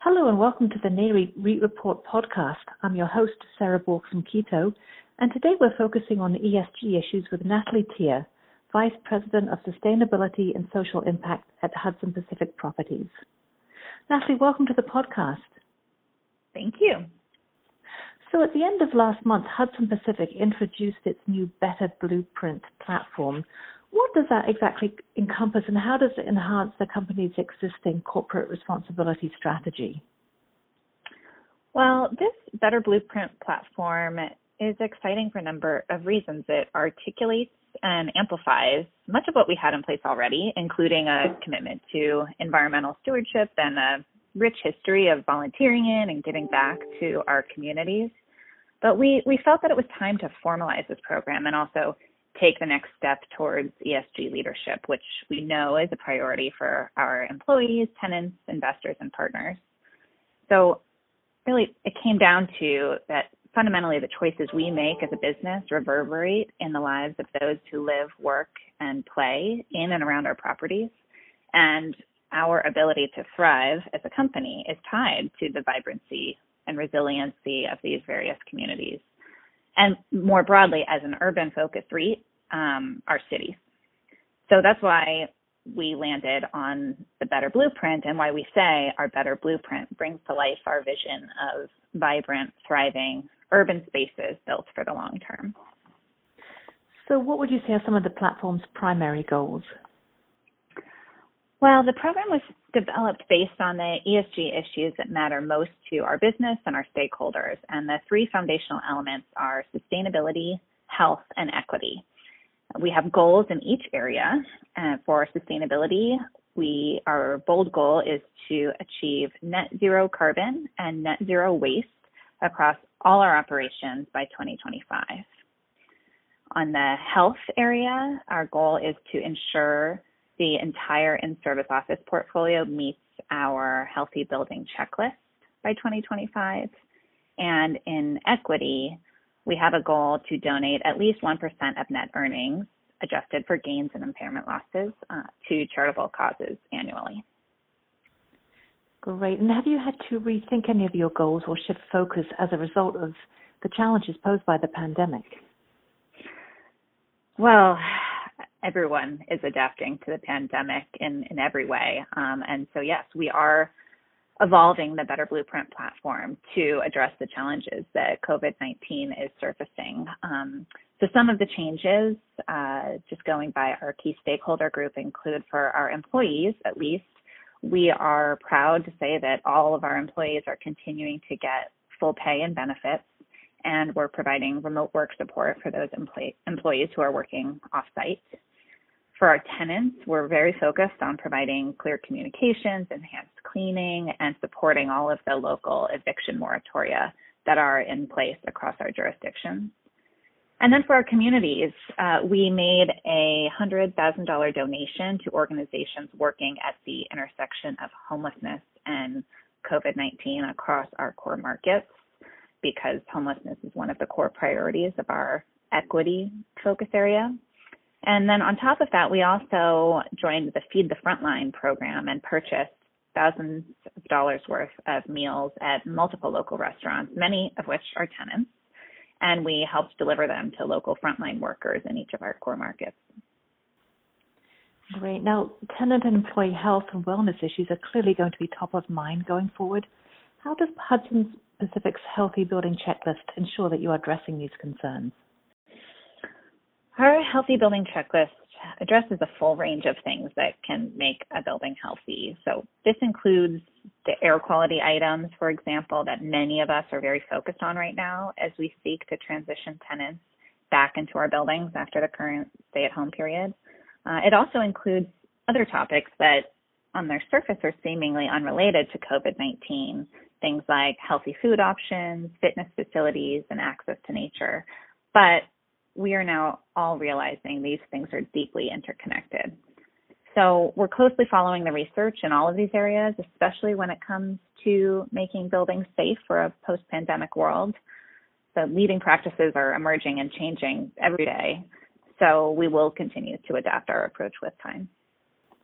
Hello and welcome to the NAREIT REIT Report podcast. I'm your host, Sarah Bork from Quito, and today we're focusing on ESG issues with Natalie Tier, Vice President of Sustainability and Social Impact at Hudson Pacific Properties. Natalie, welcome to the podcast. Thank you. So at the end of last month, Hudson Pacific introduced its new Better Blueprint platform. What does that exactly encompass, and how does it enhance the company's existing corporate responsibility strategy? Well, this Better Blueprint platform is exciting for a number of reasons. It articulates and amplifies much of what we had in place already, including a commitment to environmental stewardship and a rich history of volunteering in and giving back to our communities. But we felt that it was time to formalize this program and also take the next step towards ESG leadership, which we know is a priority for our employees, tenants, investors, and partners. So really, it came down to that fundamentally the choices we make as a business reverberate in the lives of those who live, work, and play in and around our properties. And our ability to thrive as a company is tied to the vibrancy and resiliency of these various communities. And more broadly, as an urban-focused REIT, our cities. So that's why we landed on the Better Blueprint and why we say our Better Blueprint brings to life our vision of vibrant, thriving urban spaces built for the long term. So what would you say are some of the platform's primary goals? Well, the program was developed based on the ESG issues that matter most to our business and our stakeholders. And the three foundational elements are sustainability, health, and equity. We have goals in each area. For sustainability, our bold goal is to achieve net zero carbon and net zero waste across all our operations by 2025. On the health area, our goal is to ensure the entire in-service office portfolio meets our healthy building checklist by 2025. And in equity, we have a goal to donate at least 1% of net earnings, adjusted for gains and impairment losses, to charitable causes annually. Great. And have you had to rethink any of your goals or shift focus as a result of the challenges posed by the pandemic? Well, everyone is adapting to the pandemic in every way. And so, yes, we are evolving the Better Blueprint platform to address the challenges that COVID-19 is surfacing. So some of the changes, just going by our key stakeholder group, include for our employees, at least, we are proud to say that all of our employees are continuing to get full pay and benefits, and we're providing remote work support for those employees who are working off-site. For our tenants, we're very focused on providing clear communications, enhanced cleaning, and supporting all of the local eviction moratoria that are in place across our jurisdictions. And then for our communities, we made a $100,000 donation to organizations working at the intersection of homelessness and COVID-19 across our core markets, because homelessness is one of the core priorities of our equity focus area. And then on top of that, we also joined the Feed the Frontline program and purchased thousands of dollars worth of meals at multiple local restaurants, many of which are tenants, and we helped deliver them to local frontline workers in each of our core markets. Great. Now, tenant and employee health and wellness issues are clearly going to be top of mind going forward. How does Hudson Pacific's Healthy Building Checklist ensure that you are addressing these concerns? Our Healthy Building Checklist addresses a full range of things that can make a building healthy. So this includes the air quality items, for example, that many of us are very focused on right now as we seek to transition tenants back into our buildings after the current stay-at-home period. It also includes other topics that on their surface are seemingly unrelated to COVID-19, things like healthy food options, fitness facilities, and access to nature. But we are now all realizing these things are deeply interconnected. So we're closely following the research in all of these areas, especially when it comes to making buildings safe for a post-pandemic world. The leading practices are emerging and changing every day. So we will continue to adapt our approach with time.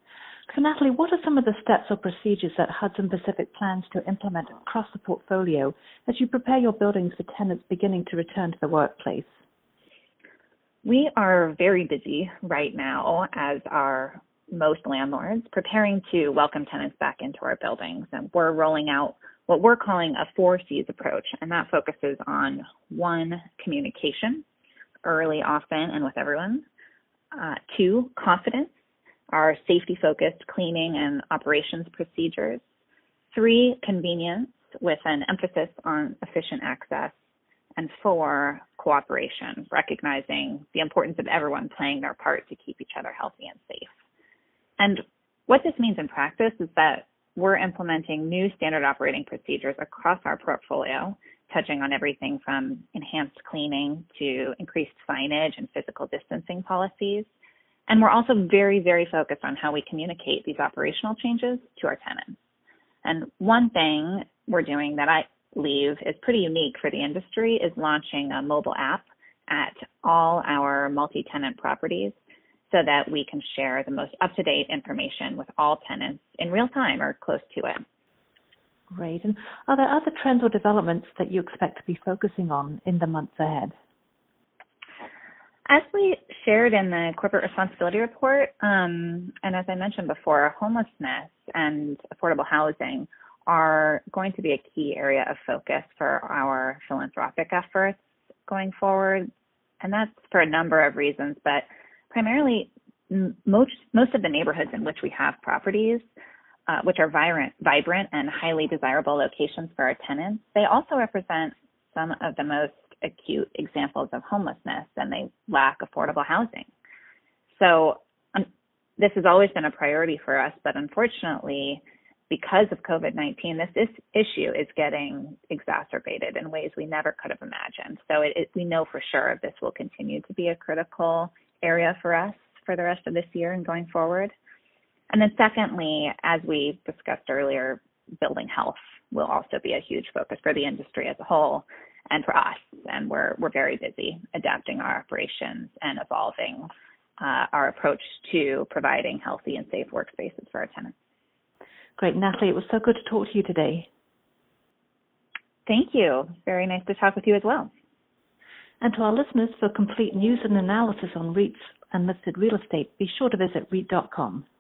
So Natalie, what are some of the steps or procedures that Hudson Pacific plans to implement across the portfolio as you prepare your buildings for tenants beginning to return to the workplace? We are very busy right now, as are most landlords, preparing to welcome tenants back into our buildings. And we're rolling out what we're calling a 4 C's approach, and that focuses on 1, communication, early, often, and with everyone. 2, confidence, our safety-focused cleaning and operations procedures. 3, convenience, with an emphasis on efficient access. And 4, cooperation, recognizing the importance of everyone playing their part to keep each other healthy and safe. And what this means in practice is that we're implementing new standard operating procedures across our portfolio, touching on everything from enhanced cleaning to increased signage and physical distancing policies. And we're also very, very focused on how we communicate these operational changes to our tenants. And one thing we're doing that I believe is pretty unique for the industry is launching a mobile app at all our multi-tenant properties so that we can share the most up-to-date information with all tenants in real time or close to it. Great. And are there other trends or developments that you expect to be focusing on in the months ahead? As we shared in the corporate responsibility report, and as I mentioned before, homelessness and affordable housing are going to be a key area of focus for our philanthropic efforts going forward. And that's for a number of reasons, but primarily most of the neighborhoods in which we have properties, which are vibrant and highly desirable locations for our tenants, they also represent some of the most acute examples of homelessness, and they lack affordable housing. So this has always been a priority for us, but unfortunately, because of COVID-19, this issue is getting exacerbated in ways we never could have imagined. So we know for sure this will continue to be a critical area for us for the rest of this year and going forward. And then secondly, as we discussed earlier, building health will also be a huge focus for the industry as a whole and for us. And we're very busy adapting our operations and evolving our approach to providing healthy and safe workspaces for our tenants. Great, Natalie, it was so good to talk to you today. Thank you. Very nice to talk with you as well. And to our listeners, for complete news and analysis on REITs and listed real estate, be sure to visit REIT.com.